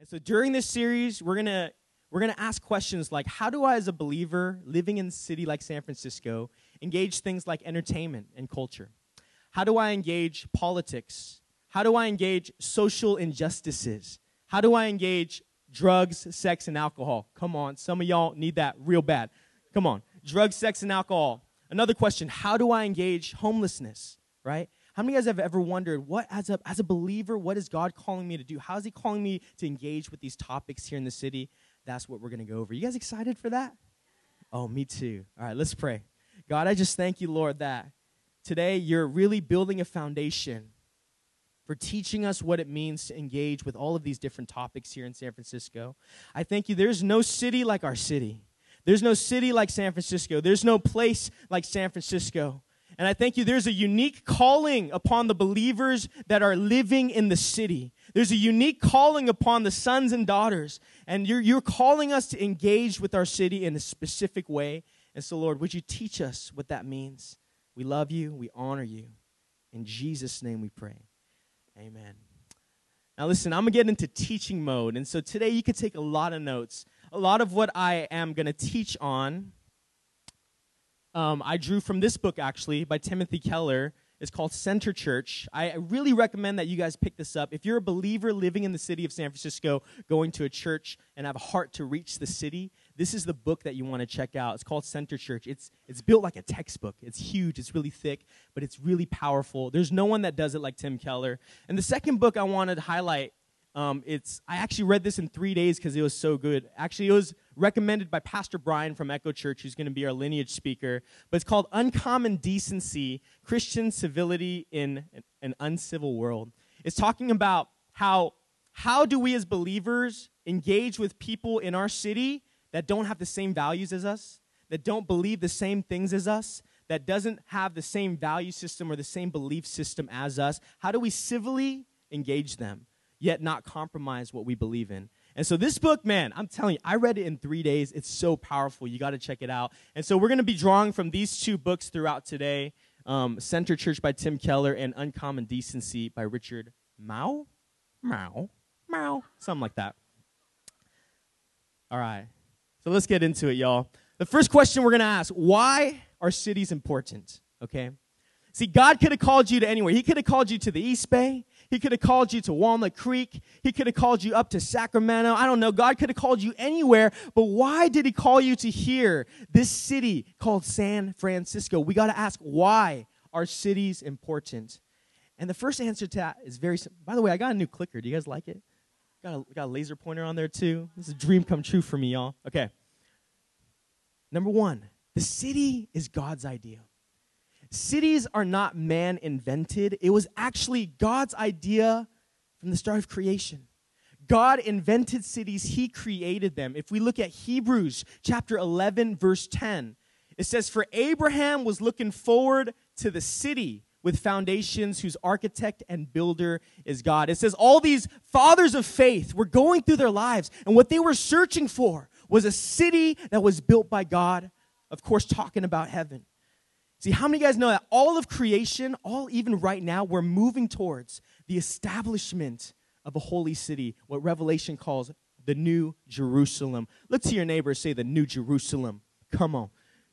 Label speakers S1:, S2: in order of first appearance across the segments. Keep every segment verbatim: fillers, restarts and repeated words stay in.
S1: And so during this series, we're going to we're going to ask questions like, how do I, as a believer living in a city like San Francisco, engage things like entertainment and culture? How do I engage politics? How do I engage social injustices? How do I engage drugs, sex, and alcohol? Come on, some of y'all need that real bad. Come on, drugs, sex, and alcohol. Another question, how do I engage homelessness, right? How many of you guys have ever wondered, what as a, as a believer, what is God calling me to do? How is he calling me to engage with these topics here in the city? That's what we're going to go over. You guys excited for that? Oh, me too. All right, let's pray. God, I just thank you, Lord, that today you're really building a foundation for teaching us what it means to engage with all of these different topics here in San Francisco. I thank you. There's no city like our city. There's no city like San Francisco. There's no place like San Francisco. And I thank you, there's a unique calling upon the believers that are living in the city. There's a unique calling upon the sons and daughters. And you're, you're calling us to engage with our city in a specific way. And so, Lord, would you teach us what that means? We love you. We honor you. In Jesus' name we pray. Amen. Now listen, I'm going to get into teaching mode. And so today you could take a lot of notes. A lot of what I am going to teach on, um, I drew from this book, actually, by Timothy Keller. It's called Center Church. I really recommend that you guys pick this up. If you're a believer living in the city of San Francisco, going to a church and have a heart to reach the city, this is the book that you want to check out. It's called Center Church. It's it's built like a textbook. It's huge. It's really thick, but it's really powerful. There's no one that does it like Tim Keller. And the second book I wanted to highlight, um, it's I actually read this in three days because it was so good. Actually, it was recommended by Pastor Brian from Echo Church, who's going to be our lineage speaker. But it's called Uncommon Decency, Christian Civility in an Uncivil World. It's talking about how, how do we as believers engage with people in our city that don't have the same values as us, that don't believe the same things as us, that doesn't have the same value system or the same belief system as us. How do we civilly engage them, yet not compromise what we believe in? And so this book, man, I'm telling you, I read it in three days. It's so powerful. You got to check it out. And so we're going to be drawing from these two books throughout today, um, Center Church by Tim Keller and Uncommon Decency by Richard Mao? Mao? Mao? Something like that. All right. So let's get into it, y'all. The first question we're going to ask, why are cities important? Okay? See, God could have called you to anywhere. He could have called you to the East Bay. He could have called you to Walnut Creek. He could have called you up to Sacramento. I don't know. God could have called you anywhere. But why did he call you to here, this city called San Francisco? We got to ask, why are cities important? And the first answer to that is very simple. By the way, I got a new clicker. Do you guys like it? Got a, got a laser pointer on there too. This is a dream come true for me, y'all. Okay. Number one, the city is God's idea. Cities are not man-invented. It was actually God's idea from the start of creation. God invented cities. He created them. If we look at Hebrews chapter eleven, verse ten, it says, "For Abraham was looking forward to the city with foundations whose architect and builder is God." It says all these fathers of faith were going through their lives, and what they were searching for was a city that was built by God, of course, talking about heaven. See, how many of you guys know that all of creation, all even right now, we're moving towards the establishment of a holy city, what Revelation calls the New Jerusalem. Look to your neighbor and say the New Jerusalem. Come on.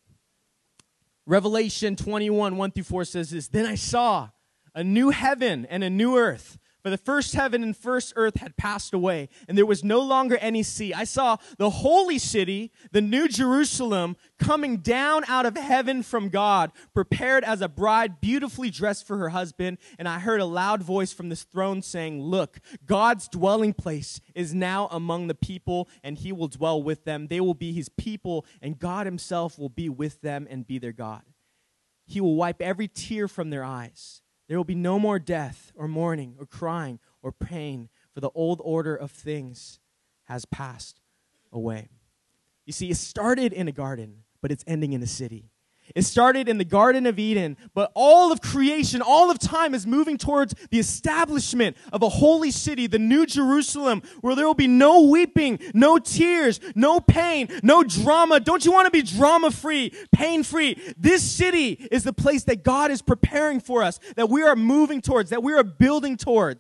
S1: Revelation twenty-one, one through four says this, "Then I saw a new heaven and a new earth. For the first heaven and first earth had passed away, and there was no longer any sea. I saw the holy city, the New Jerusalem, coming down out of heaven from God, prepared as a bride beautifully dressed for her husband. And I heard a loud voice from this throne saying, 'Look, God's dwelling place is now among the people, and he will dwell with them. They will be his people, and God himself will be with them and be their God. He will wipe every tear from their eyes. There will be no more death or mourning or crying or pain, for the old order of things has passed away.'" You see, it started in a garden, but it's ending in a city. It started in the Garden of Eden, but all of creation, all of time is moving towards the establishment of a holy city, the New Jerusalem, where there will be no weeping, no tears, no pain, no drama. Don't you want to be drama-free, pain-free? This city is the place that God is preparing for us, that we are moving towards, that we are building towards.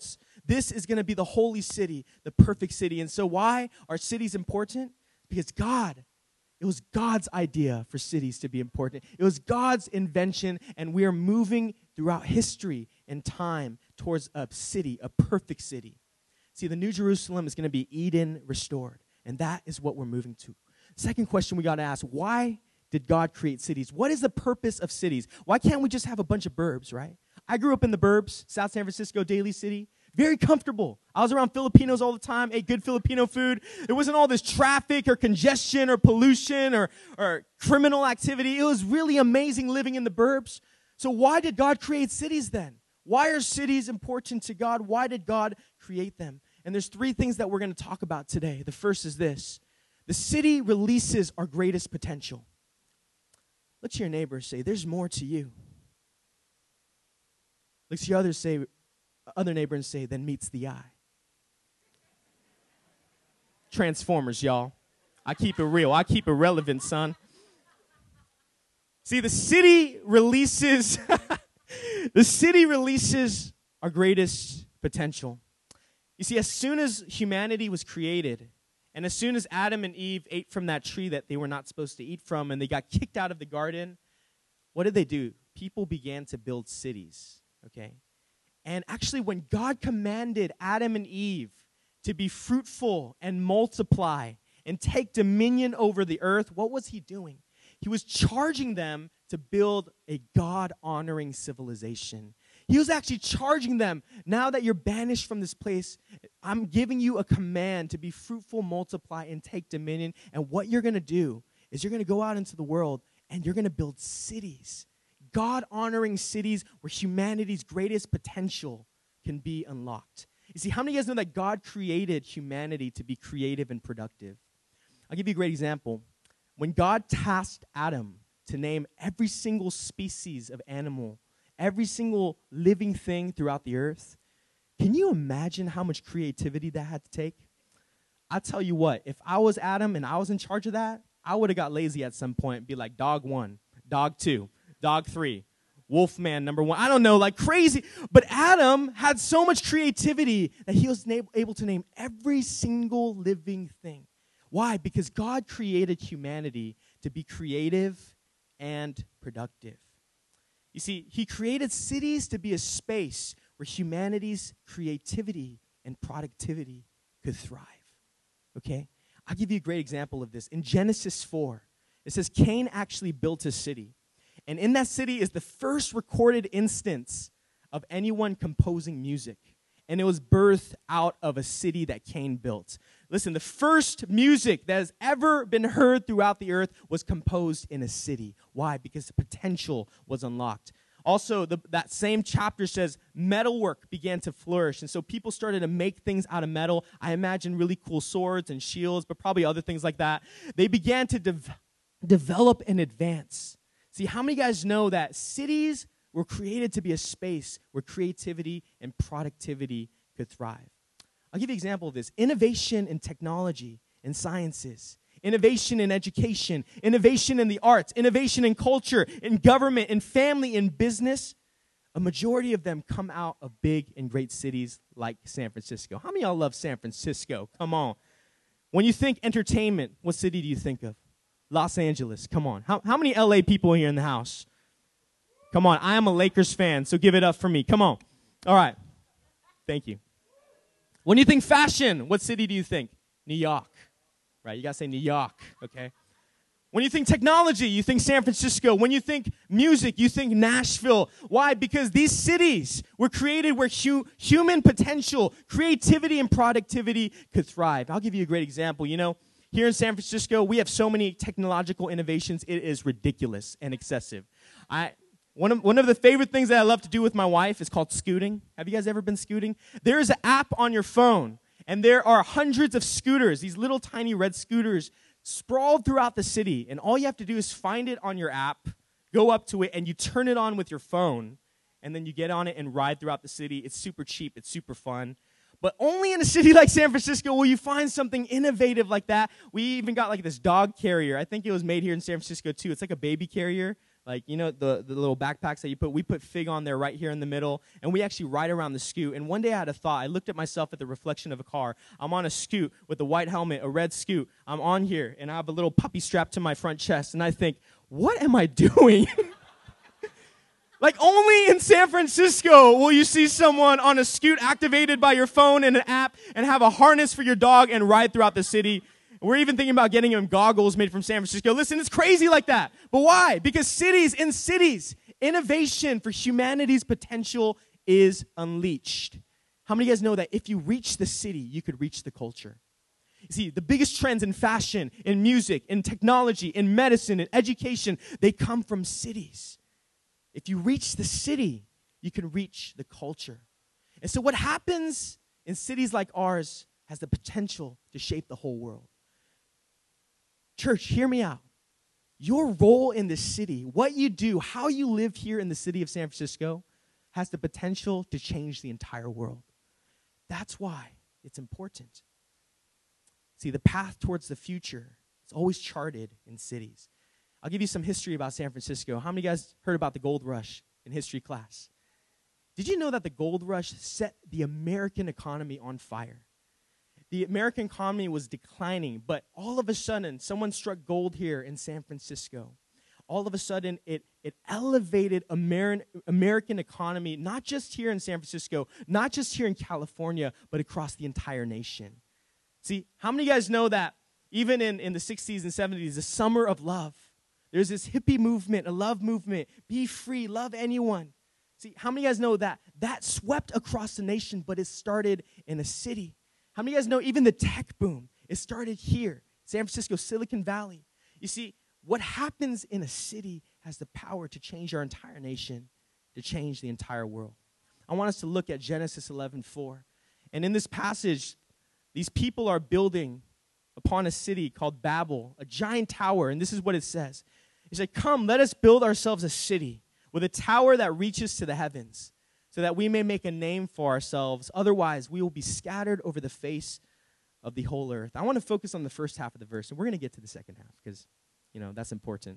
S1: This is going to be the holy city, the perfect city. And so why are cities important? Because God, it was God's idea for cities to be important. It was God's invention, and we are moving throughout history and time towards a city, a perfect city. See, the New Jerusalem is going to be Eden restored, and that is what we're moving to. Second question we got to ask, why did God create cities? What is the purpose of cities? Why can't we just have a bunch of burbs, right? I grew up in the burbs, South San Francisco, Daly City. Very comfortable. I was around Filipinos all the time, ate good Filipino food. There wasn't all this traffic or congestion or pollution or, or criminal activity. It was really amazing living in the burbs. So why did God create cities then? Why are cities important to God? Why did God create them? And there's three things that we're going to talk about today. The first is this. The city releases our greatest potential. Look to your neighbor and say, there's more to you. Look to your other, say, other neighbor and say, than meets the eye. Transformers, y'all. I keep it real. I keep it relevant, son. See, the city releases, the city releases our greatest potential. You see, as soon as humanity was created, and as soon as Adam and Eve ate from that tree that they were not supposed to eat from, and they got kicked out of the garden, what did they do? People began to build cities, okay? And actually, when God commanded Adam and Eve to be fruitful and multiply and take dominion over the earth, what was he doing? He was charging them to build a God-honoring civilization. He was actually charging them, now that you're banished from this place, I'm giving you a command to be fruitful, multiply, and take dominion. And what you're going to do is you're going to go out into the world and you're going to build cities, God-honoring cities where humanity's greatest potential can be unlocked. You see, how many of you guys know that God created humanity to be creative and productive? I'll give you a great example. When God tasked Adam to name every single species of animal, every single living thing throughout the earth, can you imagine how much creativity that had to take? I tell you what, if I was Adam and I was in charge of that, I would have got lazy at some point and be like, dog one, dog two, dog three, wolfman number one. I don't know, like crazy. But Adam had so much creativity that he was able to name every single living thing. Why? Because God created humanity to be creative and productive. You see, he created cities to be a space where humanity's creativity and productivity could thrive. Okay? I'll give you a great example of this. In Genesis four, it says Cain actually built a city. And in that city is the first recorded instance of anyone composing music. And it was birthed out of a city that Cain built. Listen, the first music that has ever been heard throughout the earth was composed in a city. Why? Because the potential was unlocked. Also, the, that same chapter says metalwork began to flourish. And so people started to make things out of metal. I imagine really cool swords and shields, but probably other things like that. They began to de- develop and advance. See, how many guys know that cities were created to be a space where creativity and productivity could thrive? I'll give you an example of this. Innovation in technology and sciences, innovation in education, innovation in the arts, innovation in culture, in government, in family, in business. A majority of them come out of big and great cities like San Francisco. How many of y'all love San Francisco? Come on. When you think entertainment, what city do you think of? Los Angeles. Come on. How, how many L A people here in the house? Come on. I am a Lakers fan, so give it up for me. Come on. All right. Thank you. When you think fashion, what city do you think? New York. Right? You got to say New York, okay? When you think technology, you think San Francisco. When you think music, you think Nashville. Why? Because these cities were created where hu- human potential, creativity, and productivity could thrive. I'll give you a great example. You know, here in San Francisco, we have so many technological innovations, it is ridiculous and excessive. I one of, one of the favorite things that I love to do with my wife is called scooting. Have you guys ever been scooting? There is an app on your phone, and there are hundreds of scooters, these little tiny red scooters, sprawled throughout the city. And all you have to do is find it on your app, go up to it, and you turn it on with your phone, and then you get on it and ride throughout the city. It's super cheap. It's super fun. But only in a city like San Francisco will you find something innovative like that. We even got like this dog carrier. I think it was made here in San Francisco too. It's like a baby carrier. Like, you know, the, the little backpacks that you put, we put Fig on there right here in the middle, and we actually ride around the scoot. And one day I had a thought. I looked at myself at the reflection of a car. I'm on a scoot with a white helmet, a red scoot. I'm on here, and I have a little puppy strapped to my front chest. And I think, what am I doing? Like, only in San Francisco will you see someone on a scoot activated by your phone and an app and have a harness for your dog and ride throughout the city. We're even thinking about getting him goggles made from San Francisco. Listen, it's crazy like that. But why? Because cities, in cities, innovation for humanity's potential is unleashed. How many of you guys know that if you reach the city, you could reach the culture? You see, the biggest trends in fashion, in music, in technology, in medicine, in education, they come from cities. If you reach the city, you can reach the culture. And so what happens in cities like ours has the potential to shape the whole world. Church, hear me out. Your role in this city, what you do, how you live here in the city of San Francisco, has the potential to change the entire world. That's why it's important. See, the path towards the future is always charted in cities. I'll give you some history about San Francisco. How many of you guys heard about the gold rush in history class? Did you know that the gold rush set the American economy on fire? The American economy was declining, but all of a sudden, someone struck gold here in San Francisco. All of a sudden, it, it elevated American, American economy, not just here in San Francisco, not just here in California, but across the entire nation. See, how many of you guys know that even in, in the sixties and seventies, the summer of love, there's this hippie movement, a love movement, be free, love anyone. See, how many of you guys know that that swept across the nation, but it started in a city? How many of you guys know even the tech boom, it started here, San Francisco, Silicon Valley. You see, what happens in a city has the power to change our entire nation, to change the entire world. I want us to look at Genesis eleven four. And in this passage, these people are building upon a city called Babel, a giant tower, and this is what it says. It said, come, let us build ourselves a city with a tower that reaches to the heavens, so that we may make a name for ourselves. Otherwise, we will be scattered over the face of the whole earth. I want to focus on the first half of the verse, and we're going to get to the second half because, you know, that's important.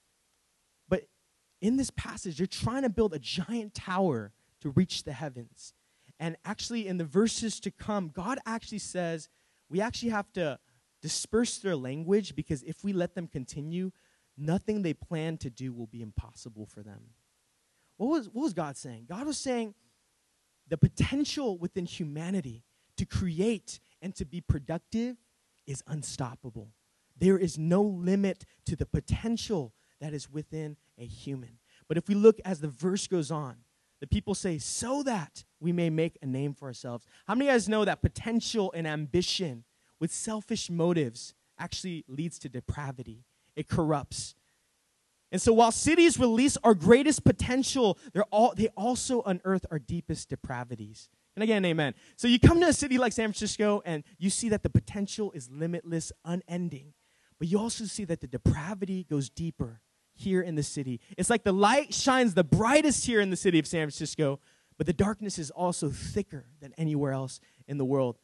S1: But in this passage, they're trying to build a giant tower to reach the heavens. And actually, in the verses to come, God actually says we actually have to disperse their language because if we let them continue, nothing they plan to do will be impossible for them. What was, what was God saying? God was saying the potential within humanity to create and to be productive is unstoppable. There is no limit to the potential that is within a human. But if we look as the verse goes on, the people say, so that we may make a name for ourselves. How many of you guys know that potential and ambition with selfish motives actually leads to depravity? It corrupts. And so while cities release our greatest potential, they're all, they also unearth our deepest depravities. Can I get an amen? So you come to a city like San Francisco and you see that the potential is limitless, unending. But you also see that the depravity goes deeper here in the city. It's like the light shines the brightest here in the city of San Francisco, but the darkness is also thicker than anywhere else in the world.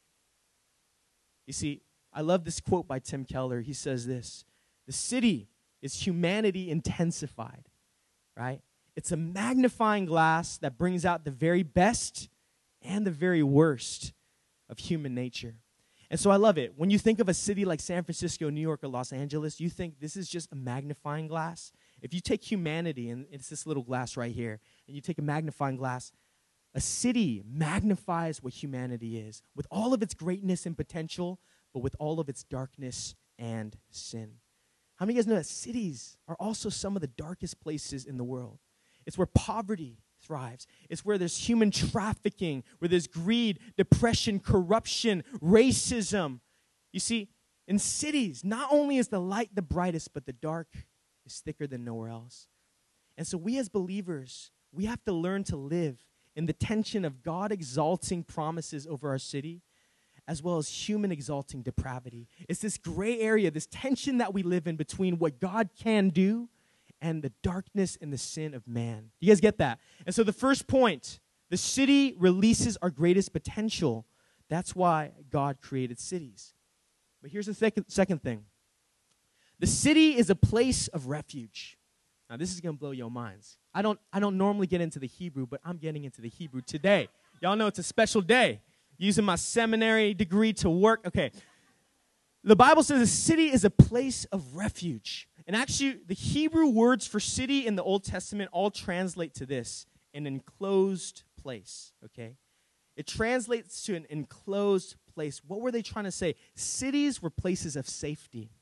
S1: You see, I love this quote by Tim Keller. He says this, the city is humanity intensified, right? It's a magnifying glass that brings out the very best and the very worst of human nature. And so I love it. When you think of a city like San Francisco, New York, or Los Angeles, you think this is just a magnifying glass. If you take humanity, and it's this little glass right here, and you take a magnifying glass, a city magnifies what humanity is with all of its greatness and potential, but with all of its darkness and sin. How many of you guys know that cities are also some of the darkest places in the world? It's where poverty thrives. It's where there's human trafficking, where there's greed, depression, corruption, racism. You see, in cities, not only is the light the brightest, but the dark is thicker than nowhere else. And so we as believers, we have to learn to live in the tension of God exalting promises over our city, as well as human exalting depravity. It's this gray area, this tension that we live in between what God can do and the darkness and the sin of man. You guys get that? And so the first point, the city releases our greatest potential. That's why God created cities. But here's the second, second thing. The city is a place of refuge. Now, this is going to blow your minds. I don't, I don't normally get into the Hebrew, but I'm getting into the Hebrew today. Y'all know it's a special day. Using my seminary degree to work. Okay. The Bible says a city is a place of refuge. And actually, the Hebrew words for city in the Old Testament all translate to this, an enclosed place, okay? It translates to an enclosed place. What were they trying to say? Cities were places of safety.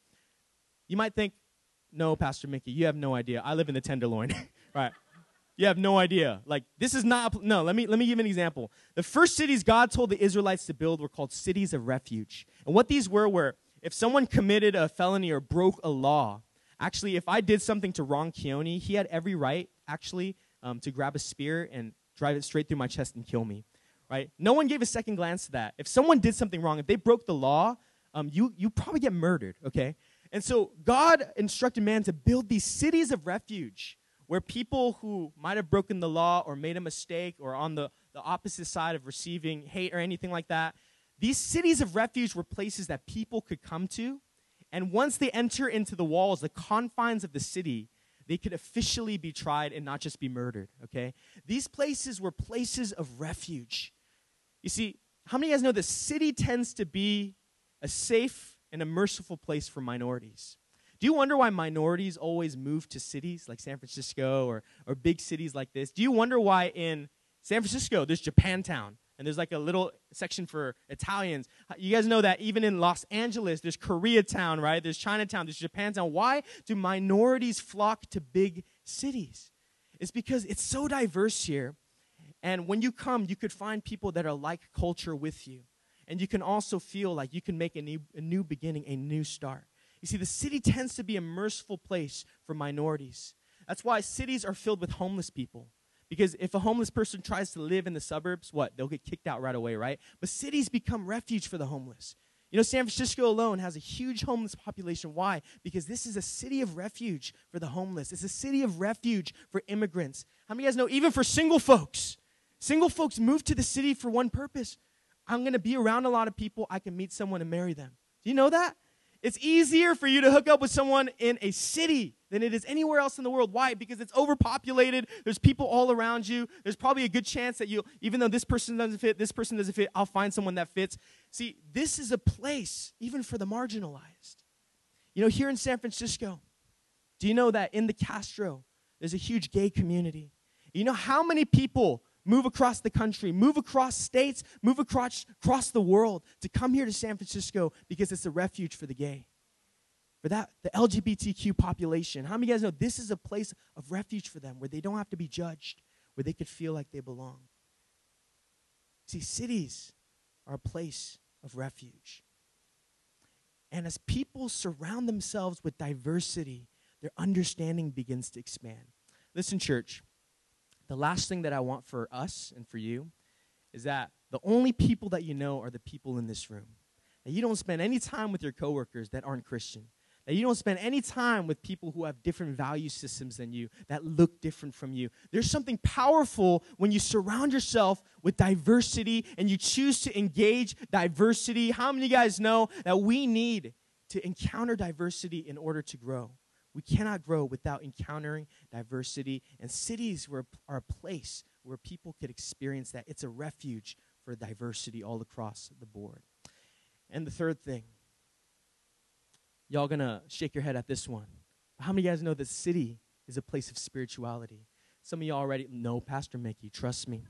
S1: You might think, no, Pastor Mickey, you have no idea. I live in the Tenderloin, right? You have no idea. Like, this is not, no, let me, let me give an example. The first cities God told the Israelites to build were called cities of refuge. And what these were were, if someone committed a felony or broke a law, actually, if I did something to wrong Keone, he had every right, actually, um, to grab a spear and drive it straight through my chest and kill me, right? No one gave a second glance to that. If someone did something wrong, if they broke the law, um, you, you probably get murdered, okay? And so God instructed man to build these cities of refuge where people who might have broken the law or made a mistake or on the, the opposite side of receiving hate or anything like that, these cities of refuge were places that people could come to. And once they enter into the walls, the confines of the city, they could officially be tried and not just be murdered, okay? These places were places of refuge. You see, how many of you guys know the city tends to be a safe and a merciful place for minorities? Do you wonder why minorities always move to cities like San Francisco or, or big cities like this? Do you wonder why in San Francisco there's Japantown and there's like a little section for Italians? You guys know that even in Los Angeles there's Koreatown, right? There's Chinatown, there's Japantown. Why do minorities flock to big cities? It's because it's so diverse here. And when you come, you could find people that are like culture with you. And you can also feel like you can make a new, a new beginning, a new start. You see, the city tends to be a merciful place for minorities. That's why cities are filled with homeless people. Because if a homeless person tries to live in the suburbs, what? They'll get kicked out right away, right? But cities become refuge for the homeless. You know, San Francisco alone has a huge homeless population. Why? Because this is a city of refuge for the homeless. It's a city of refuge for immigrants. How many of you guys know, even for single folks, single folks move to the city for one purpose. I'm going to be around a lot of people. I can meet someone and marry them. Do you know that? It's easier for you to hook up with someone in a city than it is anywhere else in the world. Why? Because it's overpopulated. There's people all around you. There's probably a good chance that you, even though this person doesn't fit, this person doesn't fit, I'll find someone that fits. See, this is a place even for the marginalized. You know, here in San Francisco, do you know that in the Castro, there's a huge gay community? You know how many people move across the country, move across states, move across, across the world to come here to San Francisco because it's a refuge for the gay, for that the L G B T Q population. How many of you guys know this is a place of refuge for them where they don't have to be judged, where they could feel like they belong? See, cities are a place of refuge. And as people surround themselves with diversity, their understanding begins to expand. Listen, church. The last thing that I want for us and for you is that the only people that you know are the people in this room. That you don't spend any time with your coworkers that aren't Christian. That you don't spend any time with people who have different value systems than you, that look different from you. There's something powerful when you surround yourself with diversity and you choose to engage diversity. How many of you guys know that we need to encounter diversity in order to grow? We cannot grow without encountering diversity, and cities were, are a place where people could experience that. It's a refuge for diversity all across the board. And the third thing, y'all gonna shake your head at this one. How many of you guys know the city is a place of spirituality? Some of y'all already know, Pastor Mickey, trust me.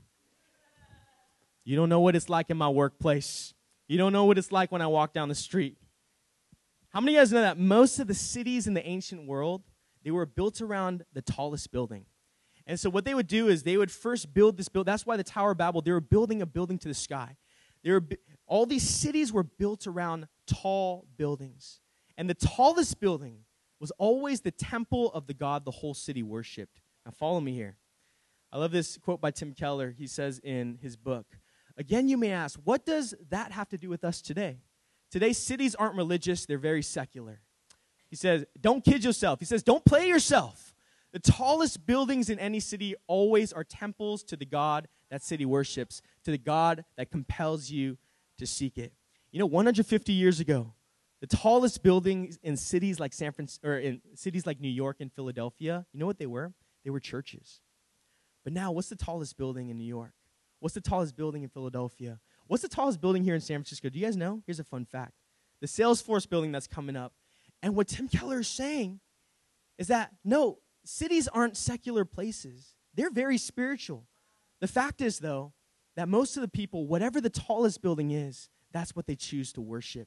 S1: You don't know what it's like in my workplace. You don't know what it's like when I walk down the street. How many of you guys know that most of the cities in the ancient world, they were built around the tallest building? And so what they would do is they would first build this building. That's why the Tower of Babel, they were building a building to the sky. They were, all these cities were built around tall buildings. And the tallest building was always the temple of the God the whole city worshipped. Now follow me here. I love this quote by Tim Keller. He says in his book, again, you may ask, what does that have to do with us today? Today, cities aren't religious. They're very secular. He says, don't kid yourself. He says, don't play yourself. The tallest buildings in any city always are temples to the God that city worships, to the God that compels you to seek it. You know, one hundred fifty years ago, The tallest buildings in cities like San Francisco, or in cities like New York and Philadelphia, you know what they were? They were churches. But now, what's the tallest building in New York? What's the tallest building in Philadelphia? What's the tallest building here in San Francisco? Do you guys know? Here's a fun fact. The Salesforce building that's coming up. And what Tim Keller is saying is that, no, cities aren't secular places. They're very spiritual. The fact is, though, that most of the people, whatever the tallest building is, that's what they choose to worship.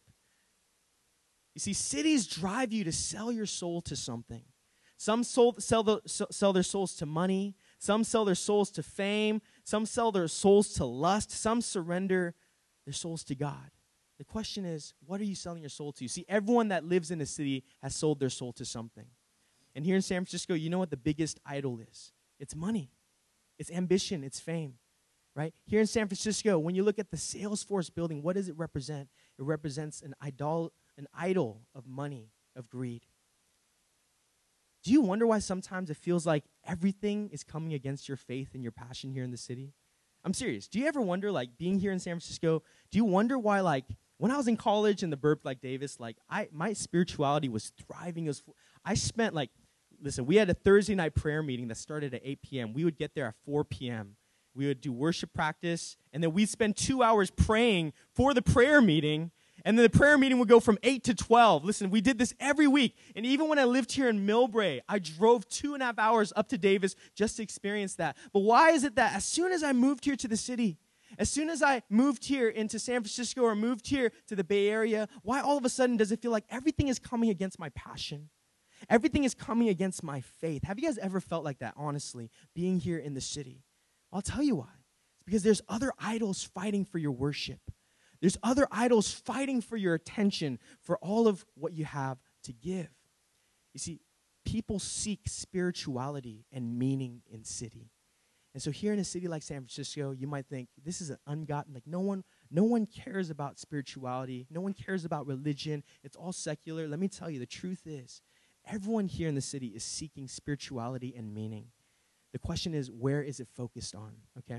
S1: You see, cities drive you to sell your soul to something. Some sold, sell, the, sell their souls to money. Some sell their souls to fame. Some sell their souls to lust. Some surrender their souls to God. The question is, what are you selling your soul to? See, everyone that lives in a city has sold their soul to something. And here in San Francisco, you know what the biggest idol is? It's money. It's ambition. It's fame. Right? Here in San Francisco, when you look at the Salesforce building, what does it represent? It represents an idol, an idol of money, of greed. Do you wonder why sometimes it feels like everything is coming against your faith and your passion here in the city? I'm serious. Do you ever wonder, like, being here in San Francisco, do you wonder why, like, when I was in college in the Burp like Davis, like, I my spirituality was thriving. It was, I spent, like, listen, we had a Thursday night prayer meeting that started at eight p.m. We would get there at four p.m. We would do worship practice, and then we'd spend two hours praying for the prayer meeting, and then the prayer meeting would go from eight to twelve. Listen, we did this every week, and even when I lived here in Millbrae, I drove two and a half hours up to Davis just to experience that. But why is it that as soon as I moved here to the city, as soon as I moved here into San Francisco or moved here to the Bay Area, why all of a sudden does it feel like everything is coming against my passion? Everything is coming against my faith. Have you guys ever felt like that, honestly, being here in the city? I'll tell you why. It's because there's other idols fighting for your worship. There's other idols fighting for your attention, for all of what you have to give. You see, people seek spirituality and meaning in city. And so here in a city like San Francisco, you might think, this is an ungotten, like no one, no one cares about spirituality. No one cares about religion. It's all secular. Let me tell you, the truth is, everyone here in the city is seeking spirituality and meaning. The question is, where is it focused on, okay?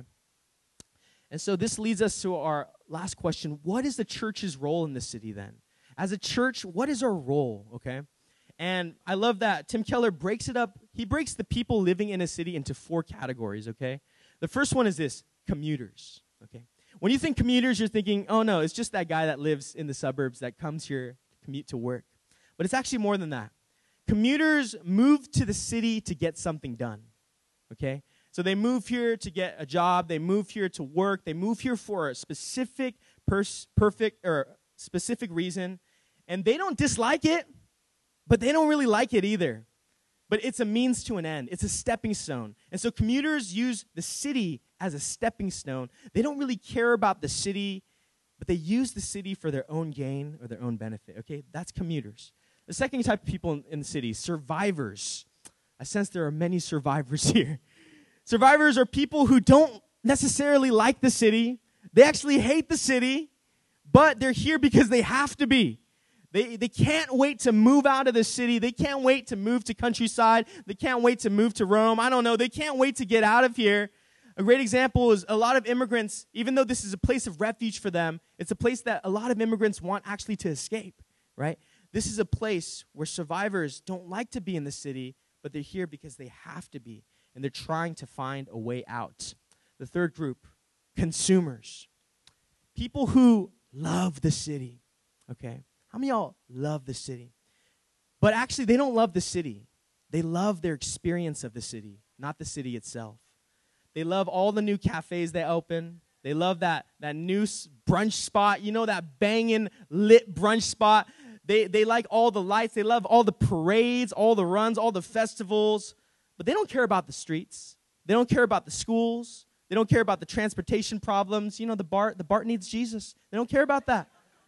S1: And so this leads us to our last question. What is the church's role in the city then? As a church, what is our role, okay? And I love that Tim Keller breaks it up. He breaks the people living in a city into four categories, okay? The first one is this, commuters, okay? When you think commuters, you're thinking, oh, no, it's just that guy that lives in the suburbs that comes here to commute to work. But it's actually more than that. Commuters move to the city to get something done, okay? So they move here to get a job. They move here to work. They move here for a specific, pers- perfect, or specific reason. And they don't dislike it, but they don't really like it either. But it's a means to an end. It's a stepping stone. And so commuters use the city as a stepping stone. They don't really care about the city, but they use the city for their own gain or their own benefit, okay? That's commuters. The second type of people in, in the city, survivors. I sense there are many survivors here. Survivors are people who don't necessarily like the city. They actually hate the city, but they're here because they have to be. They, they can't wait to move out of the city. They can't wait to move to countryside. They can't wait to move to Rome. I don't know. They can't wait to get out of here. A great example is a lot of immigrants, even though this is a place of refuge for them, it's a place that a lot of immigrants want actually to escape, right? This is a place where survivors don't like to be in the city, but they're here because they have to be, and they're trying to find a way out. The third group, consumers. People who love the city, okay? How many of y'all love the city? But actually, they don't love the city. They love their experience of the city, not the city itself. They love all the new cafes they open. They love that, that new brunch spot, you know, that banging lit brunch spot. They, they like all the lights. They love all the parades, all the runs, all the festivals. But they don't care about the streets. They don't care about the schools. They don't care about the transportation problems. You know, the BART, the BART needs Jesus. They don't care about that.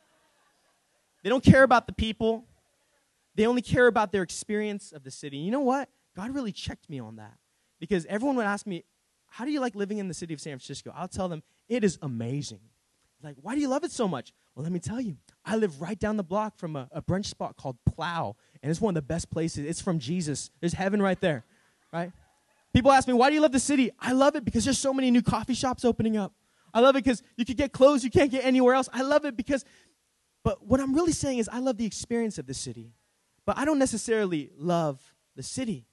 S1: They don't care about the people. They only care about their experience of the city. You know what? God really checked me on that. Because everyone would ask me, how do you like living in the city of San Francisco? I'll tell them, it is amazing. Like, why do you love it so much? Well, let me tell you. I live right down the block from a, a brunch spot called Plow, and it's one of the best places. It's from Jesus. There's heaven right there, right? People ask me, why do you love the city? I love it because there's so many new coffee shops opening up. I love it because you could get clothes you can't get anywhere else. I love it because, But what I'm really saying is I love the experience of the city, but I don't necessarily love the city.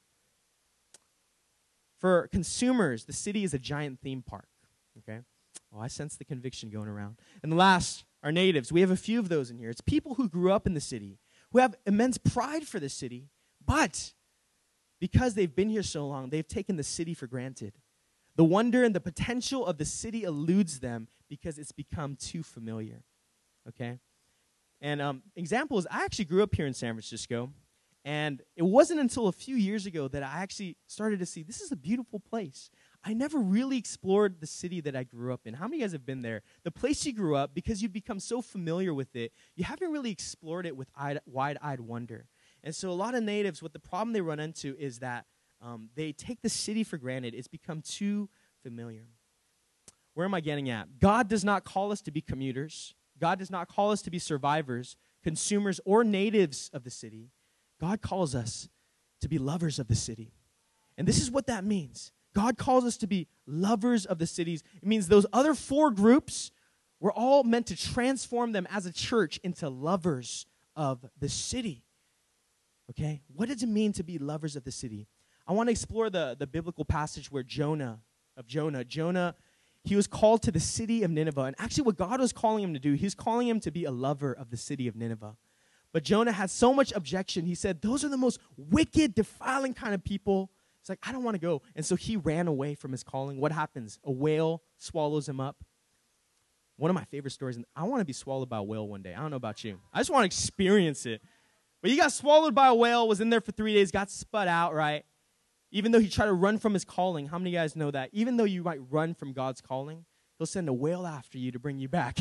S1: For consumers, the city is a giant theme park, okay? Oh, I sense the conviction going around. And the last are natives. We have a few of those in here. It's people who grew up in the city, who have immense pride for the city, but because they've been here so long, they've taken the city for granted. The wonder and the potential of the city eludes them because it's become too familiar, okay? And um, example is, I actually grew up here in San Francisco, and it wasn't until a few years ago that I actually started to see this is a beautiful place. I never really explored the city that I grew up in. How many of you guys have been there? The place you grew up, because you've become so familiar with it, you haven't really explored it with wide-eyed wonder. And so a lot of natives, what the problem they run into is that um, they take the city for granted. It's become too familiar. Where am I getting at? God does not call us to be commuters. God does not call us to be survivors, consumers, or natives of the city. God calls us to be lovers of the city. And this is what that means. God calls us to be lovers of the cities. It means those other four groups, we're all meant to transform them as a church into lovers of the city. Okay? What does it mean to be lovers of the city? I want to explore the, the biblical passage where Jonah, of Jonah, Jonah, he was called to the city of Nineveh. And actually what God was calling him to do, he was calling him to be a lover of the city of Nineveh. But Jonah had so much objection. He said, those are the most wicked, defiling kind of people. He's like, I don't want to go. And so he ran away from his calling. What happens? A whale swallows him up. One of my favorite stories, and I want to be swallowed by a whale one day. I don't know about you. I just want to experience it. But he got swallowed by a whale, was in there for three days, got sput out, right? Even though he tried to run from his calling. How many of you guys know that? Even though you might run from God's calling, he'll send a whale after you to bring you back.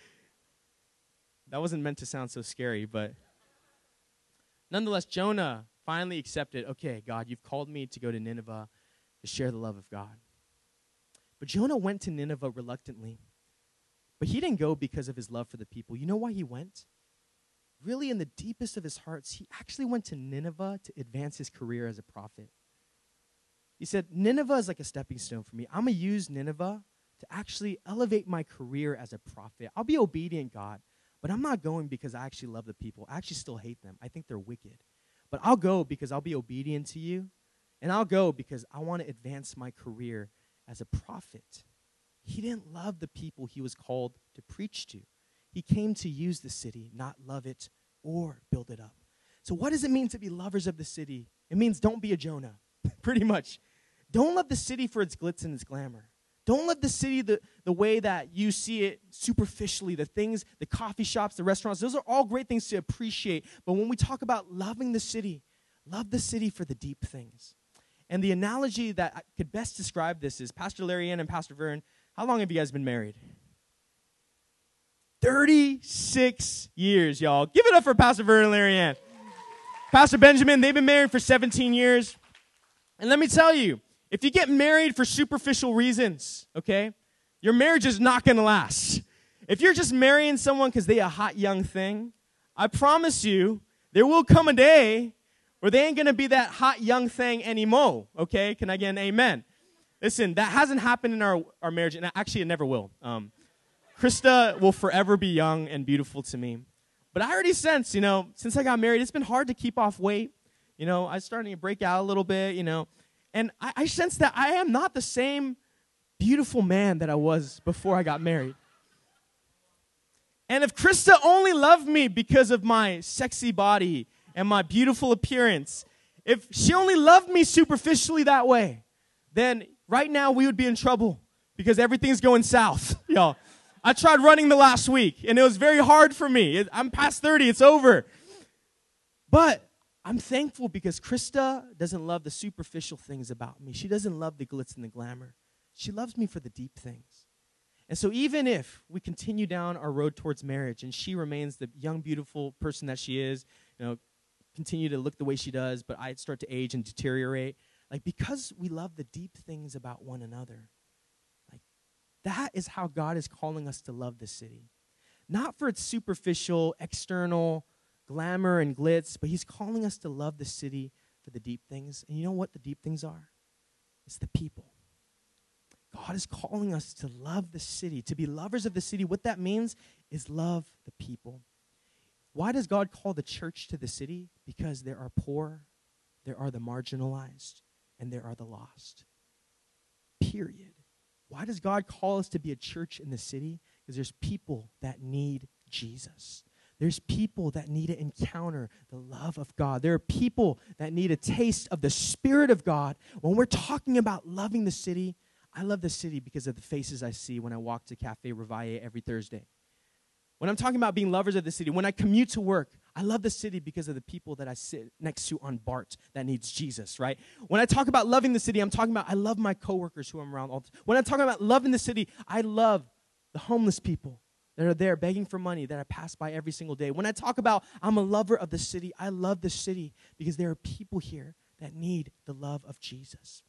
S1: That wasn't meant to sound so scary, but nonetheless, Jonah finally accepted, okay, God, you've called me to go to Nineveh to share the love of God. But Jonah went to Nineveh reluctantly. But he didn't go because of his love for the people. You know why he went? Really, in the deepest of his hearts, he actually went to Nineveh to advance his career as a prophet. He said, Nineveh is like a stepping stone for me. I'm going to use Nineveh to actually elevate my career as a prophet. I'll be obedient, God, but I'm not going because I actually love the people. I actually still hate them. I think they're wicked. But I'll go because I'll be obedient to you, and I'll go because I want to advance my career as a prophet. He didn't love the people he was called to preach to. He came to use the city, not love it or build it up. So what does it mean to be lovers of the city? It means don't be a Jonah, pretty much. Don't love the city for its glitz and its glamour. Don't love the city the, the way that you see it superficially, the things, the coffee shops, the restaurants. Those are all great things to appreciate. But when we talk about loving the city, love the city for the deep things. And the analogy that could best describe this is Pastor Larry Ann and Pastor Vern, how long have you guys been married? thirty-six years, y'all. Give it up for Pastor Vern and Larry Ann. Pastor Benjamin, they've been married for seventeen years. And let me tell you, if you get married for superficial reasons, okay, your marriage is not going to last. If you're just marrying someone because they're a hot young thing, I promise you, there will come a day where they ain't going to be that hot young thing anymore, okay? Can I get an amen? Listen, that hasn't happened in our, our marriage, and actually it never will. Um, Krista will forever be young and beautiful to me. But I already sense, you know, since I got married, it's been hard to keep off weight. You know, I'm starting to break out a little bit, you know. And I, I sense that I am not the same beautiful man that I was before I got married. And if Krista only loved me because of my sexy body and my beautiful appearance, if she only loved me superficially that way, then right now we would be in trouble because everything's going south, y'all. I tried running the last week, and it was very hard for me. It, I'm past thirty. It's over. But I'm thankful because Krista doesn't love the superficial things about me. She doesn't love the glitz and the glamour. She loves me for the deep things. And so even if we continue down our road towards marriage and she remains the young, beautiful person that she is, you know, continue to look the way she does, but I start to age and deteriorate, like because we love the deep things about one another, like that is how God is calling us to love the city. Not for its superficial, external glamour and glitz, but he's calling us to love the city for the deep things. And you know what the deep things are? It's the people. God is calling us to love the city, to be lovers of the city. What that means is love the people. Why does God call the church to the city? Because there are poor, there are the marginalized, and there are the lost. Period. Why does God call us to be a church in the city? Because there's people that need Jesus. There's people that need to encounter the love of God. There are people that need a taste of the Spirit of God. When we're talking about loving the city, I love the city because of the faces I see when I walk to Cafe Reveille every Thursday. When I'm talking about being lovers of the city, when I commute to work, I love the city because of the people that I sit next to on BART that needs Jesus, right? When I talk about loving the city, I'm talking about I love my coworkers who I'm around all the time. When I'm talking about loving the city, I love the homeless people that are there begging for money that I pass by every single day. When I talk about I'm a lover of the city, I love the city because there are people here that need the love of Jesus.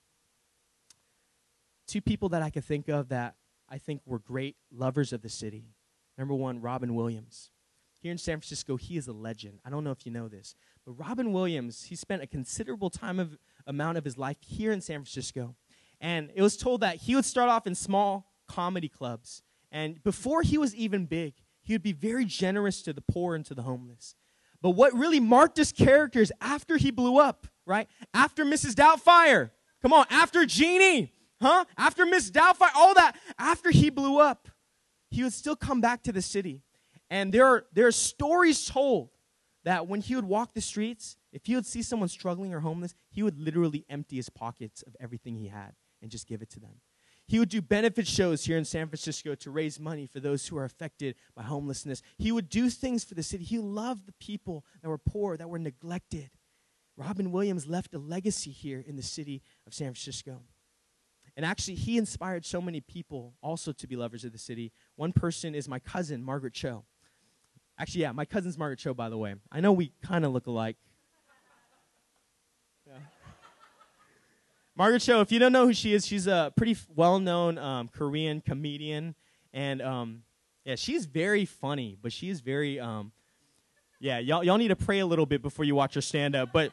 S1: Two people that I can think of that I think were great lovers of the city. Number one, Robin Williams. Here in San Francisco, he is a legend. I don't know if you know this, but Robin Williams, he spent a considerable time of amount of his life here in San Francisco. And it was told that he would start off in small comedy clubs. And before he was even big, he would be very generous to the poor and to the homeless. But what really marked his character is after he blew up, right? After Missus Doubtfire. Come on, after Jeannie, huh? After Miss Doubtfire, all that. After he blew up, he would still come back to the city. And there are, there are stories told that when he would walk the streets, if he would see someone struggling or homeless, he would literally empty his pockets of everything he had and just give it to them. He would do benefit shows here in San Francisco to raise money for those who are affected by homelessness. He would do things for the city. He loved the people that were poor, that were neglected. Robin Williams left a legacy here in the city of San Francisco. And actually, he inspired so many people also to be lovers of the city. One person is my cousin, Margaret Cho. Actually, yeah, my cousin's Margaret Cho, by the way. I know we kind of look alike. Yeah. Margaret Cho, if you don't know who she is, she's a pretty well-known um, Korean comedian. And, um, yeah, she's very funny, but she is very, um, yeah, y'all, y'all need to pray a little bit before you watch her stand-up. But,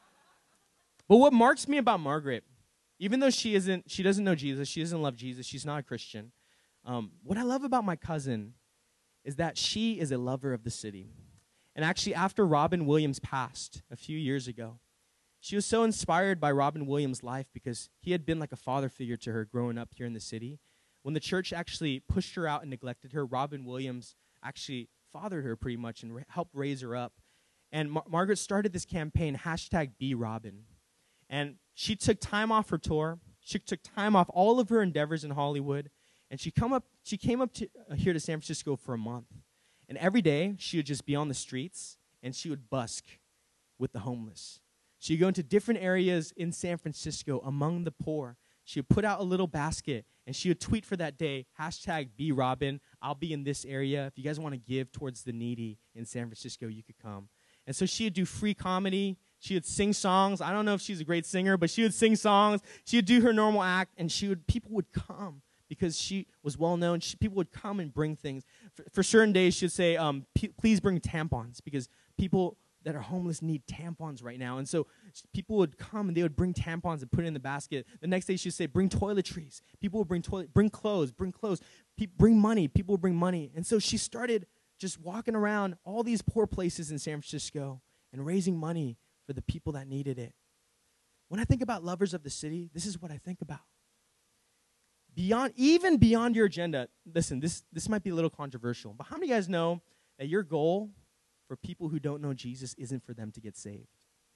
S1: but what marks me about Margaret, even though she isn't, she doesn't know Jesus, she doesn't love Jesus, she's not a Christian, um, what I love about my cousin is that she is a lover of the city. And actually, after Robin Williams passed a few years ago, she was so inspired by Robin Williams' life because he had been like a father figure to her growing up here in the city. When the church actually pushed her out and neglected her, Robin Williams actually fathered her pretty much and ra- helped raise her up. And Mar- Margaret started this campaign, hashtag Be Robin. And she took time off her tour. She took time off all of her endeavors in Hollywood. And she come up. She came up to, uh, here to San Francisco for a month. And every day, she would just be on the streets, and she would busk with the homeless. She would go into different areas in San Francisco among the poor. She would put out a little basket, and she would tweet for that day, hashtag Be Robin. I'll be in this area. If you guys want to give towards the needy in San Francisco, you could come. And so she would do free comedy. She would sing songs. I don't know if she's a great singer, but she would sing songs. She would do her normal act, and she would people would come. Because she was well-known, she, people would come and bring things. For, for certain days, she would say, um, p- please bring tampons, because people that are homeless need tampons right now. And so people would come, and they would bring tampons and put it in the basket. The next day, she would say, bring toiletries. People would bring toilet, bring clothes, bring clothes. Pe- bring money. People would bring money. And so she started just walking around all these poor places in San Francisco and raising money for the people that needed it. When I think about lovers of the city, this is what I think about. Beyond, even beyond your agenda, listen, this, this might be a little controversial, but how many of you guys know that your goal for people who don't know Jesus isn't for them to get saved?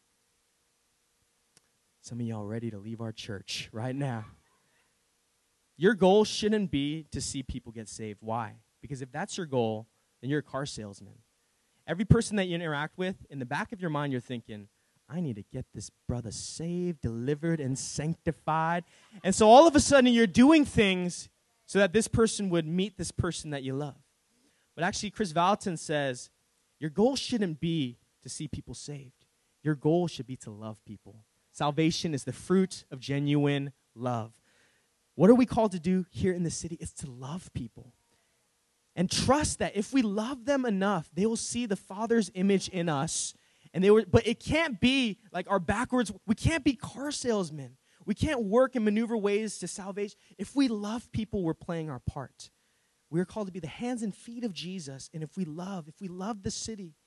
S1: Some of y'all ready to leave our church right now. Your goal shouldn't be to see people get saved. Why? Because if that's your goal, then you're a car salesman. Every person that you interact with, in the back of your mind, you're thinking, I need to get this brother saved, delivered, and sanctified. And so all of a sudden, you're doing things so that this person would meet this person that you love. But actually, Chris Valentin says, your goal shouldn't be to see people saved. Your goal should be to love people. Salvation is the fruit of genuine love. What are we called to do here in the city? It's to love people. And trust that if we love them enough, they will see the Father's image in us. And they were, but it can't be like our backwards, we can't be car salesmen. We can't work and maneuver ways to salvation. If we love people, we're playing our part. We're called to be the hands and feet of Jesus. And if we love, if we love the city,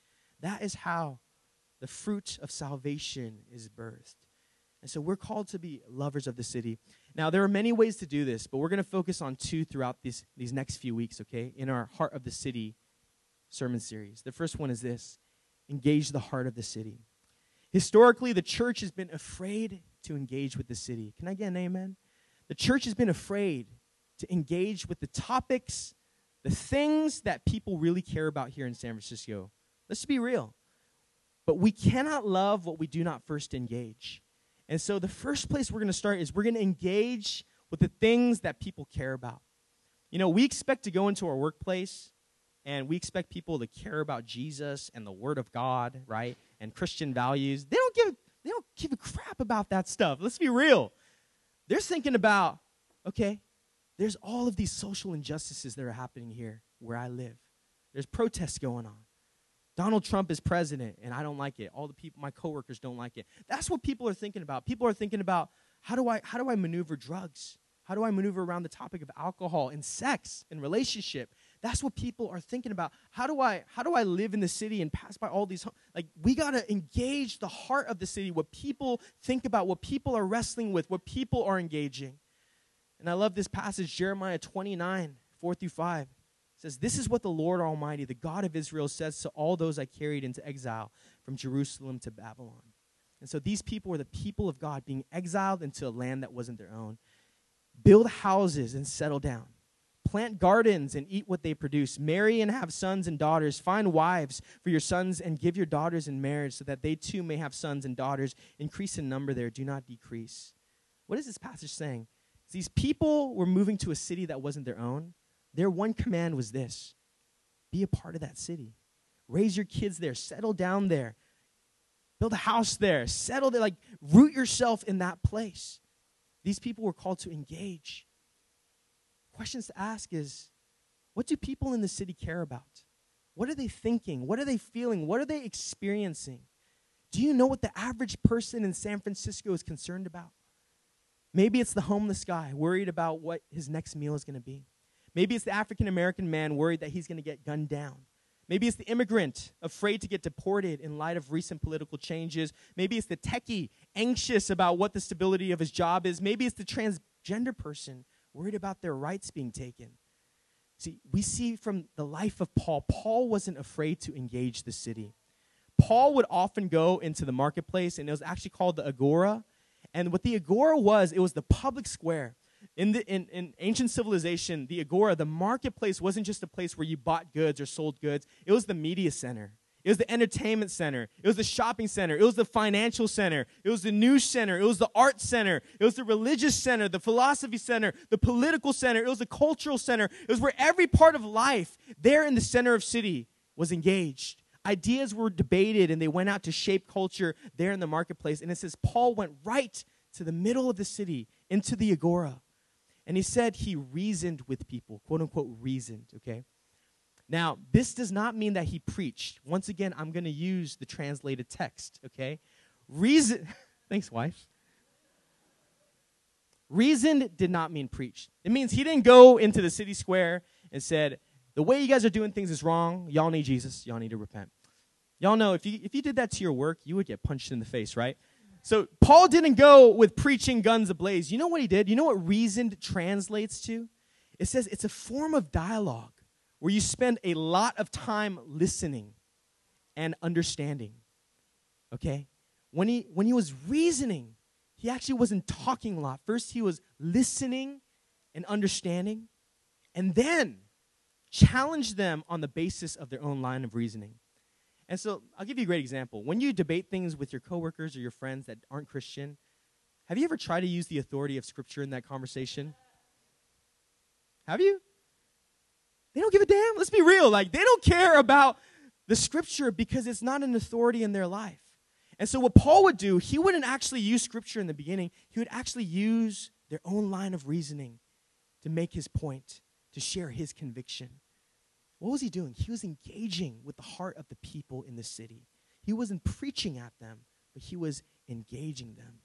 S1: That is how the fruit of salvation is birthed. And so we're called to be lovers of the city. Now, there are many ways to do this, but we're going to focus on two throughout these, these next few weeks, okay, in our Heart of the City sermon series. The first one is this: engage the heart of the city. Historically, the church has been afraid to engage with the city. Can I get an amen? The church has been afraid to engage with the topics, the things that people really care about here in San Francisco. Let's be real. But we cannot love what we do not first engage. And so the first place we're going to start is we're going to engage with the things that people care about. You know, we expect to go into our workplace, and we expect people to care about Jesus and the Word of God, right, and Christian values. They don't give, they don't give a crap about that stuff. Let's be real. They're thinking about, okay, there's all of these social injustices that are happening here where I live. There's protests going on. Donald Trump is president, and I don't like it. All the people, my coworkers don't like it. That's what people are thinking about. People are thinking about, how do I, how do I maneuver drugs? How do I maneuver around the topic of alcohol and sex and relationship? That's what people are thinking about. How do I, how do I live in the city and pass by all these, like, we got to engage the heart of the city, what people think about, what people are wrestling with, what people are engaging. And I love this passage, Jeremiah twenty-nine, four through five. It says, "This is what the Lord Almighty, the God of Israel, says to all those I carried into exile from Jerusalem to Babylon." And so these people were the people of God being exiled into a land that wasn't their own. "Build houses and settle down. Plant gardens and eat what they produce. Marry and have sons and daughters. Find wives for your sons and give your daughters in marriage so that they too may have sons and daughters. Increase in number there, do not decrease." What is this passage saying? These people were moving to a city that wasn't their own. Their one command was this: be a part of that city. Raise your kids there. Settle down there. Build a house there. Settle there. Like, root yourself in that place. These people were called to engage. Questions to ask is, what do people in the city care about? What are they thinking? What are they feeling? What are they experiencing? Do you know what the average person in San Francisco is concerned about? Maybe it's the homeless guy worried about what his next meal is going to be. Maybe it's the African-American man worried that he's going to get gunned down. Maybe it's the immigrant afraid to get deported in light of recent political changes. Maybe it's the techie anxious about what the stability of his job is. Maybe it's the transgender person worried about their rights being taken. See, we see from the life of Paul, Paul wasn't afraid to engage the city. Paul would often go into the marketplace, and it was actually called the Agora. And what the Agora was, it was the public square. In, the, in, in ancient civilization, the Agora, the marketplace, wasn't just a place where you bought goods or sold goods. It was the media center. It was the entertainment center. It was the shopping center. It was the financial center. It was the news center. It was the art center. It was the religious center, the philosophy center, the political center. It was the cultural center. It was where every part of life there in the center of city was engaged. Ideas were debated, and they went out to shape culture there in the marketplace. And it says Paul went right to the middle of the city, into the Agora. And he said he reasoned with people, quote unquote reasoned, okay? Now, this does not mean that he preached. Once again, I'm going to use the translated text, okay? Reason, thanks, wife. Reasoned did not mean preached. It means he didn't go into the city square and said, the way you guys are doing things is wrong. Y'all need Jesus. Y'all need to repent. Y'all know if you if you did that to your work, you would get punched in the face, right? So Paul didn't go with preaching guns ablaze. You know what he did? You know what reasoned translates to? It says it's a form of dialogue where you spend a lot of time listening and understanding. Okay? When he when he was reasoning, he actually wasn't talking a lot. First, he was listening and understanding, and then challenged them on the basis of their own line of reasoning. And so I'll give you a great example. When you debate things with your coworkers or your friends that aren't Christian, have you ever tried to use the authority of Scripture in that conversation? Have you? They don't give a damn. Let's be real. Like, they don't care about the Scripture because it's not an authority in their life. And so what Paul would do, he wouldn't actually use Scripture in the beginning. He would actually use their own line of reasoning to make his point, to share his conviction. What was he doing? He was engaging with the heart of the people in the city. He wasn't preaching at them, but he was engaging them.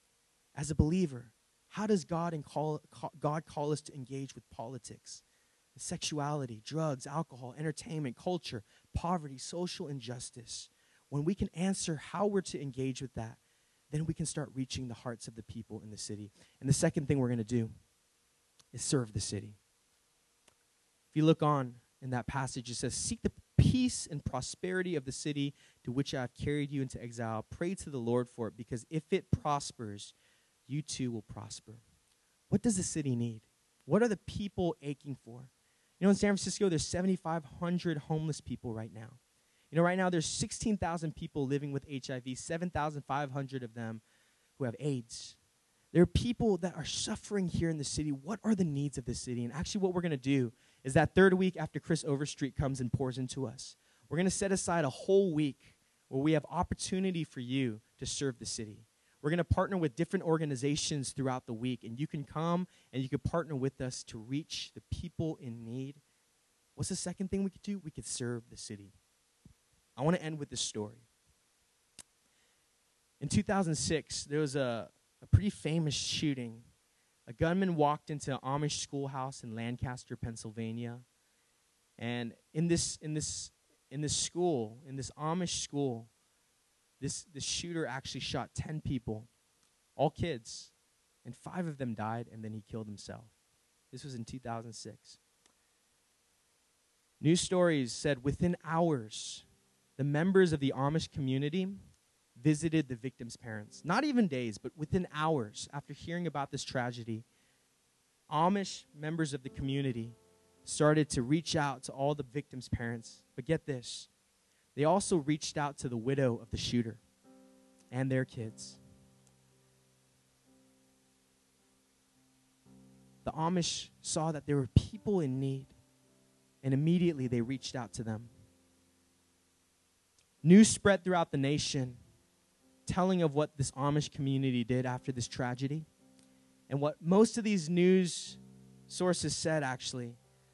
S1: As a believer, how does God, and call, call, God call us to engage with politics? sexuality, drugs, alcohol, entertainment, culture, poverty, social injustice. When we can answer how we're to engage with that, then we can start reaching the hearts of the people in the city. And the second thing we're going to do is serve the city. If you look on in that passage, it says, seek the peace and prosperity of the city to which I have carried you into exile. Pray to the Lord for it, because if it prospers, you too will prosper. What does the city need? What are the people aching for? You know, in San Francisco, there's seventy-five hundred homeless people right now. You know, right now there's sixteen thousand people living with H I V, seven thousand five hundred of them who have AIDS. There are people that are suffering here in the city. What are the needs of the city? And actually what we're going to do is that third week after Chris Overstreet comes and pours into us, we're going to set aside a whole week where we have opportunity for you to serve the city. We're going to partner with different organizations throughout the week, and you can come and you can partner with us to reach the people in need. What's the second thing we could do? We could serve the city. I want to end with this story. In two thousand six, there was a, a pretty famous shooting. A gunman walked into an Amish schoolhouse in Lancaster, Pennsylvania. And in this in this in this school, in this Amish school, this this shooter actually shot ten people, all kids, and five of them died, and then he killed himself. This was in two thousand six. News stories said within hours, the members of the Amish community visited the victim's parents. Not even days, but within hours after hearing about this tragedy, Amish members of the community started to reach out to all the victims' parents. But get this, they also reached out to the widow of the shooter and their kids. The Amish saw that there were people in need, and immediately they reached out to them. News spread throughout the nation, telling of what this Amish community did after this tragedy. And what most of these news sources said, actually,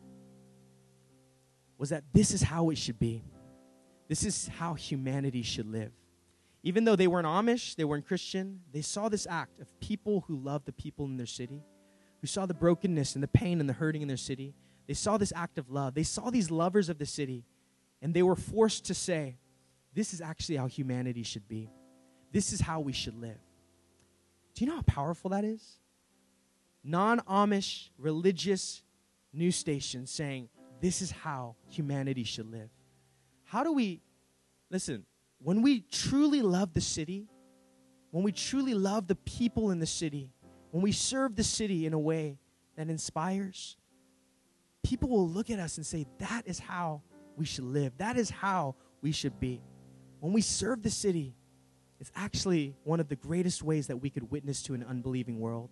S1: was that this is how it should be. This is how humanity should live. Even though they weren't Amish, they weren't Christian, they saw this act of people who loved the people in their city, who saw the brokenness and the pain and the hurting in their city. They saw this act of love. They saw these lovers of the city, and they were forced to say, this is actually how humanity should be. This is how we should live. Do you know how powerful that is? Non-Amish religious news stations saying, this is how humanity should live. How do we, listen, when we truly love the city, when we truly love the people in the city, when we serve the city in a way that inspires, people will look at us and say, that is how we should live. That is how we should be. When we serve the city, it's actually one of the greatest ways that we could witness to an unbelieving world.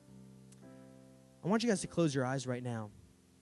S1: I want you guys to close your eyes right now.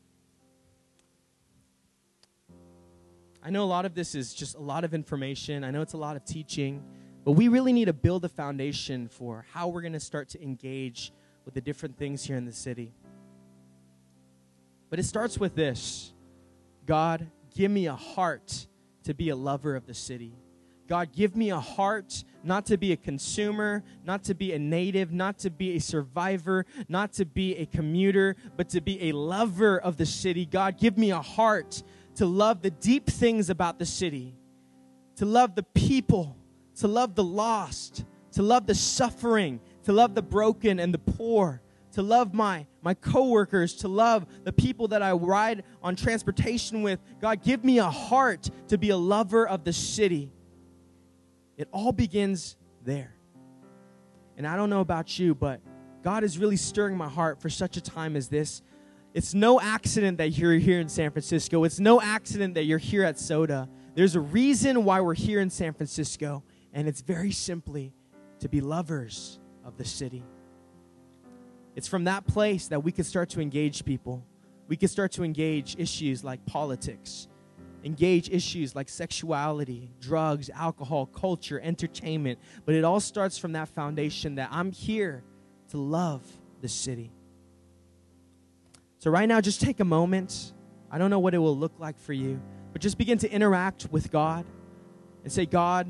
S1: I know a lot of this is just a lot of information. I know it's a lot of teaching, but we really need to build a foundation for how we're going to start to engage with the different things here in the city. But it starts with this: God, give me a heart to be a lover of the city. God, give me a heart not to be a consumer, not to be a native, not to be a survivor, not to be a commuter, but to be a lover of the city. God, give me a heart to love the deep things about the city, to love the people, to love the lost, to love the suffering, to love the broken and the poor, to love my, my coworkers, to love the people that I ride on transportation with. God, give me a heart to be a lover of the city. It all begins there. And I don't know about you, but God is really stirring my heart for such a time as this. It's no accident that you're here in San Francisco. It's no accident that you're here at Soda. There's a reason why we're here in San Francisco, and it's very simply to be lovers of the city. It's from that place that we can start to engage people. We can start to engage issues like politics, engage issues like sexuality, drugs, alcohol, culture, entertainment. But it all starts from that foundation that I'm here to love the city. So right now, just take a moment. I don't know what it will look like for you, but just begin to interact with God and say, God,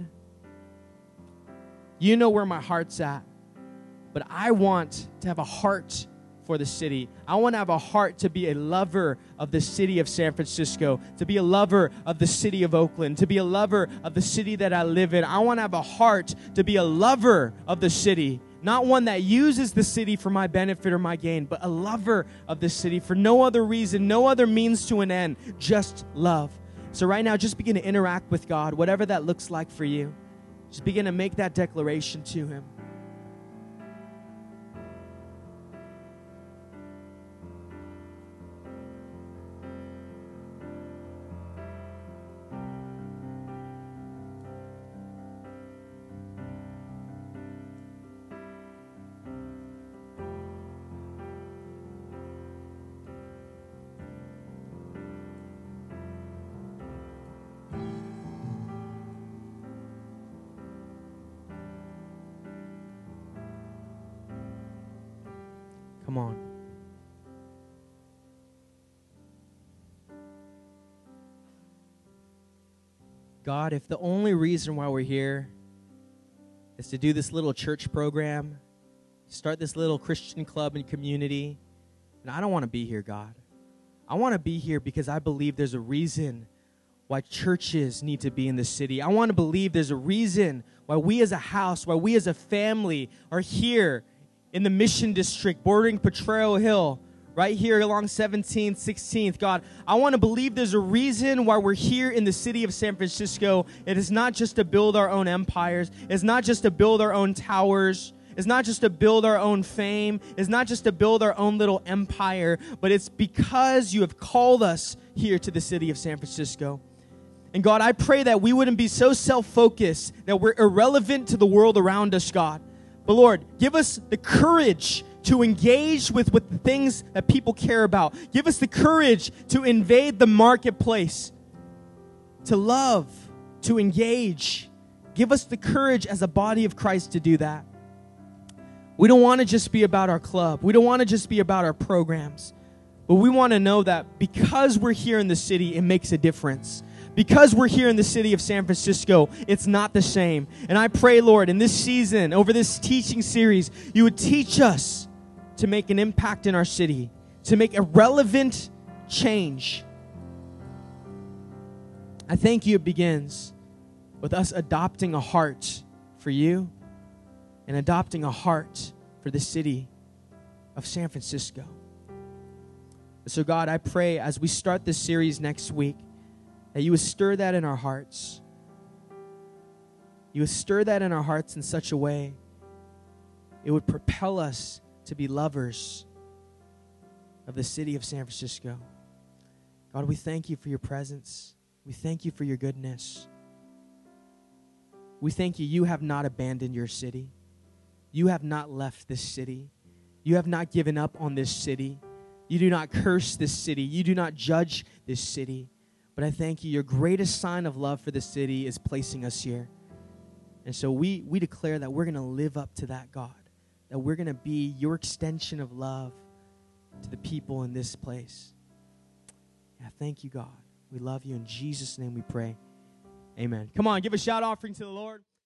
S1: you know where my heart's at, but I want to have a heart for the city. I want to have a heart to be a lover of the city of San Francisco, to be a lover of the city of Oakland, to be a lover of the city that I live in. I want to have a heart to be a lover of the city, not one that uses the city for my benefit or my gain, but a lover of the city for no other reason, no other means to an end, just love. So right now, just begin to interact with God, whatever that looks like for you. Just begin to make that declaration to Him. Come on. God, if the only reason why we're here is to do this little church program, start this little Christian club and community, and I don't want to be here, God. I want to be here because I believe there's a reason why churches need to be in the city. I want to believe there's a reason why we as a house, why we as a family are here in the Mission District, bordering Potrero Hill, right here along seventeenth, sixteenth. God, I want to believe there's a reason why we're here in the city of San Francisco. It is not just to build our own empires. It's not just to build our own towers. It's not just to build our own fame. It's not just to build our own little empire, but it's because you have called us here to the city of San Francisco. And God, I pray that we wouldn't be so self-focused that we're irrelevant to the world around us, God. But Lord, give us the courage to engage with, with the things that people care about. Give us the courage to invade the marketplace, to love, to engage. Give us the courage as a body of Christ to do that. We don't want to just be about our club. We don't want to just be about our programs. But we want to know that because we're here in the city, it makes a difference. Because we're here in the city of San Francisco, it's not the same. And I pray, Lord, in this season, over this teaching series, you would teach us to make an impact in our city, to make a relevant change. I thank you it begins with us adopting a heart for you and adopting a heart for the city of San Francisco. So God, I pray as we start this series next week, that you would stir that in our hearts. You would stir that in our hearts in such a way it would propel us to be lovers of the city of San Francisco. God, we thank you for your presence. We thank you for your goodness. We thank you, you have not abandoned your city. You have not left this city. You have not given up on this city. You do not curse this city. You do not judge this city. But I thank you, your greatest sign of love for the city is placing us here. And so we, we declare that we're going to live up to that, God. That we're going to be your extension of love to the people in this place. Yeah, thank you, God. We love you. In Jesus' name we pray. Amen. Come on, give a shout offering to the Lord.